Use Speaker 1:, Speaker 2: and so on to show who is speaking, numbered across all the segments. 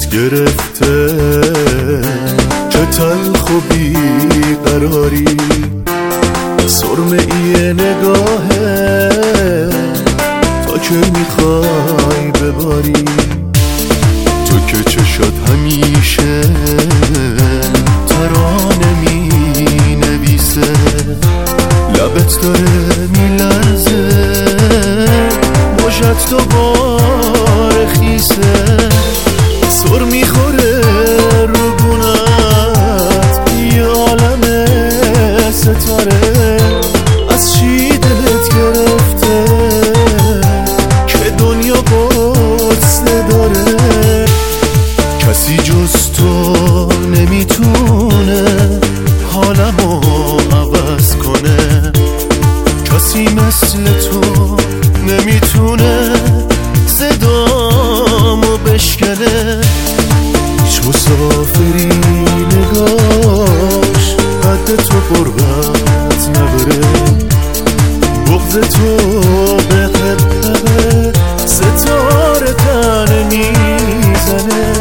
Speaker 1: دلت گرفته چه تلخ و بیقراری، سرمه ای نگاهه تا که میخوای بباری. تو که چشات همیشه ترانه می نویسه، لبت داره میلرزه، مژت دوباره خیسه، سر میخوره رو گونت یه عالم ستاره. از چی دلت گرفته که دنیا قدس نداره؟ کسی جز تو نمیتونه حالمو عوض کنه، کسی مثل تو نمیتونه صدامو بشکنه. هیچ مسافری نگاش قد تو قربت نداره، بغض تو به قدقه ستاره تنه میزنه.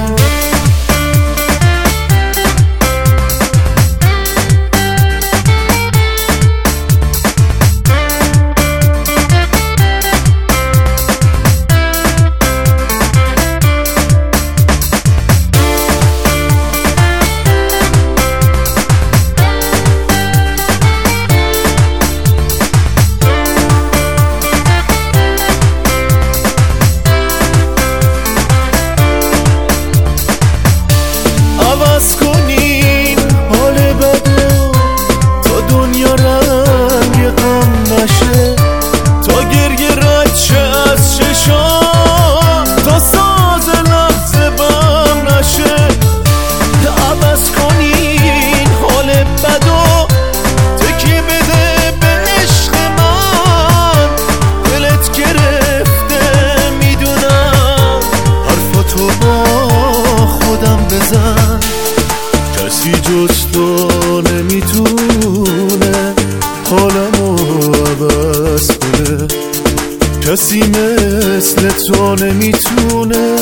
Speaker 1: عوض کنین حال بدو تا دنیا رنگ غم نشه، تا گریه رد شه از چشام، تا ساز لحظه بم نشه. عوض کنین حال بدو تکی بده به عشق من، دلت گرفته میدونم، حرفاتو با خودم بزن. کسی جز تو نمیتونه حالمو عوض کنه، کسی مثل تو نمیتونه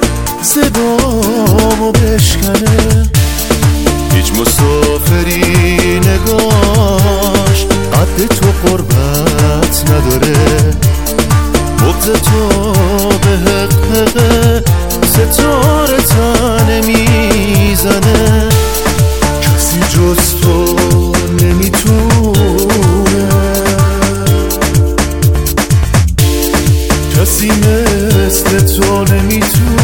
Speaker 1: صدامو بشکنه. هیچ مسافری نگاش قد تو قربت نداره، بغض تو به حقه ستاره تنه میزنه. کسی جز تو نمیتونه، کسی مثل تو نمیتونه